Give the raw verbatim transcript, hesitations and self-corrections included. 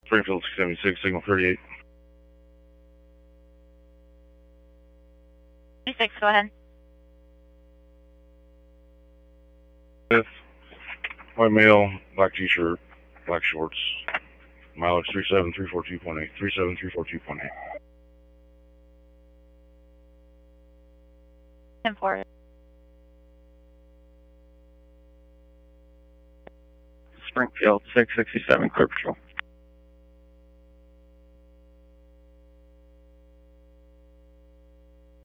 Springfield seventy-six, signal thirty-eight. thirty-six, go ahead. Fifth, white male, black t-shirt, black shorts, mileage three seven three four two point eight, three seven three four two point eight. ten four. Springfield six sixty-seven, clear patrol.